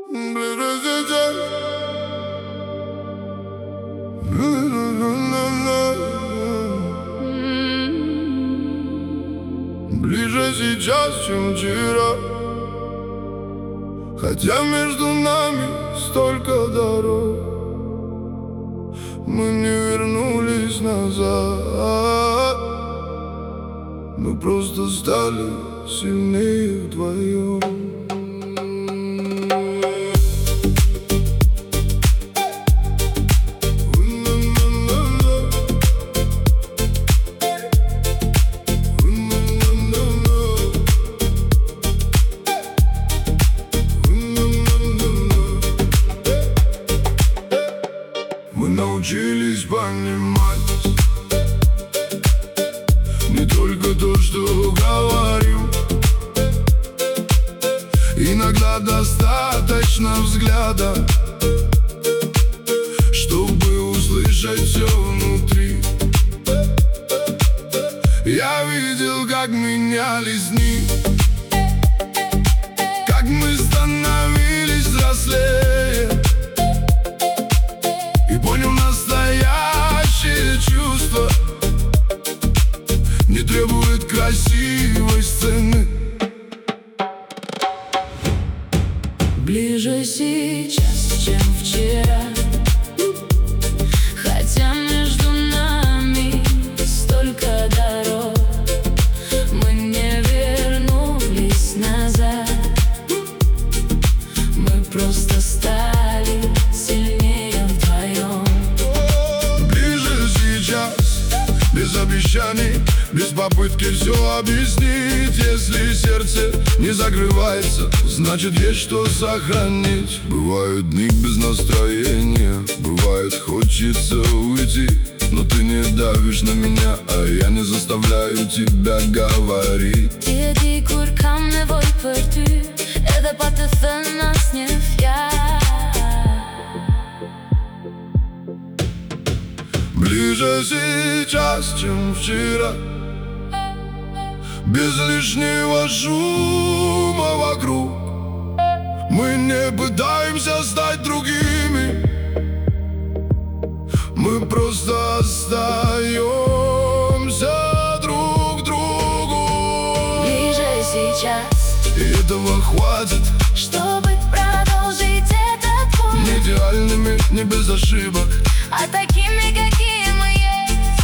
Ближе сейчас. Ближе сейчас, чем вчера. Хотя между нами столько дорог, мы не вернулись назад. Мы просто стали сильнее вдвоем. Мы научились понимать не только то, что говорим. Иногда достаточно взгляда, чтобы услышать все внутри. Я видел, как менялись дни, как мы становились взрослее, и понял, настоящее чувство не требует красивой сцены. Ближе сейчас, чем вчера. Хотя между нами столько дорог, мы не вернулись назад. Мы просто стали сильнее вдвоем. Ближе сейчас, без обещаний, без попытки все объяснить. Если сердце не закрывается, значит есть что сохранить. Бывают дни без настроения, бывает хочется уйти, но ты не давишь на меня, а я не заставляю тебя говорить. Ti kur kam nevoj për ty, edhe pa të thënë asnjë fjalë. Ближе сейчас, чем вчера. Без лишнего шума вокруг, мы не пытаемся стать другими, мы просто остаемся друг другу. Ближе сейчас, И этого хватит, чтобы продолжить этот путь. не идеальными, не без ошибок, А такими, какие мы есть.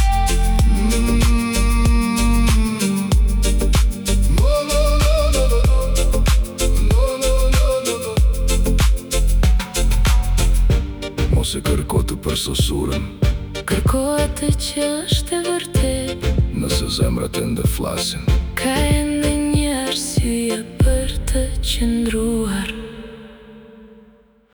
Mos e kërko të përsosurën, Kërkohet të që është e vërtet, nëse zemrat ende flasin. ka e